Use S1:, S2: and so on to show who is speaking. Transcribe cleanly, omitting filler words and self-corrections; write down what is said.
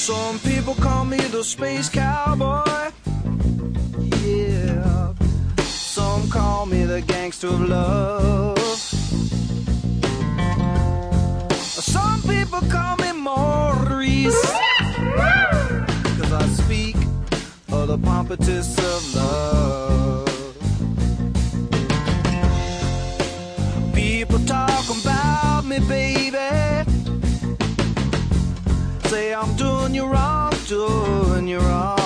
S1: Some people call me the space cowboy. Yeah. Some call me the gangster of love. Some people call me Maurice, 'cause I speak of the pompatus of love. People talk about me, baby, say I'm doing you wrong, doing you wrong.